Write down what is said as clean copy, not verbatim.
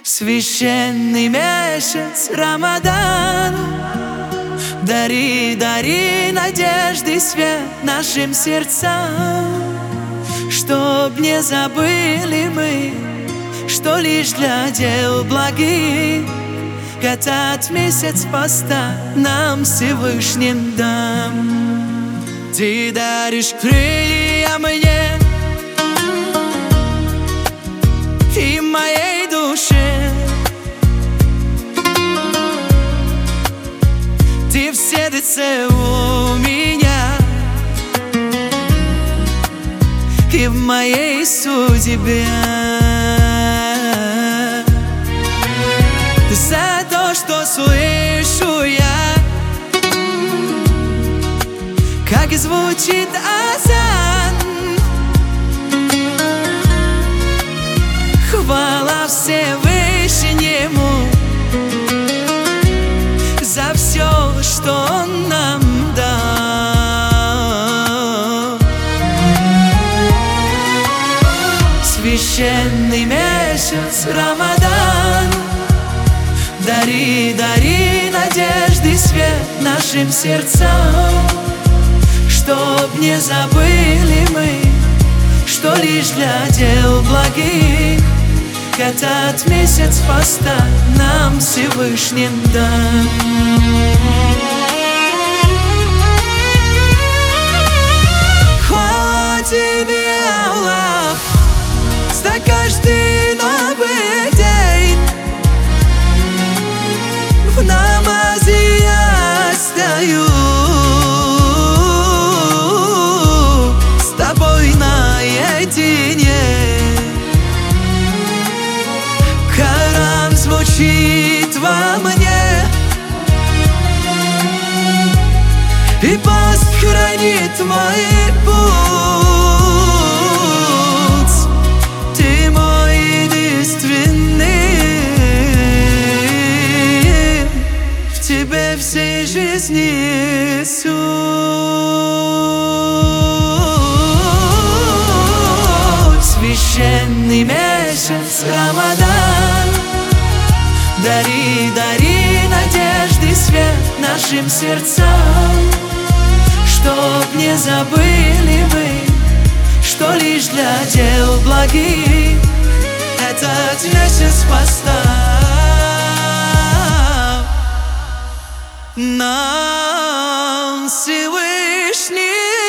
Священный месяц Рамадан, дари, дари надежды свет нашим сердцам, чтоб не забыли мы, что лишь для дел благих этот месяц поста нам Всевышним дам. Ты даришь крылья мне и моей душе, ты в сердце у меня и в моей судьбе. За то, что слышу я, как звучит азан, хвала Всевышнему за все, что Он нам дал. Священный месяц Рамадан, дари, дари надежды свет нашим сердцам, чтоб не забыли мы, что лишь для дел благих этот месяц поста нам Всевышним дан. Хвала тебе, Аллах, за каждый новый день. В намазе я стою с тобой наедине. Коран звучит во мне, и пост хранит мой путь. Ты мой единственный, в тебе всей жизни суть. Священный месяц Рамадан, дари, дари надежды свет нашим сердцам, чтоб не забыли мы, что лишь для дел благих этот месяц поста нам Всевышний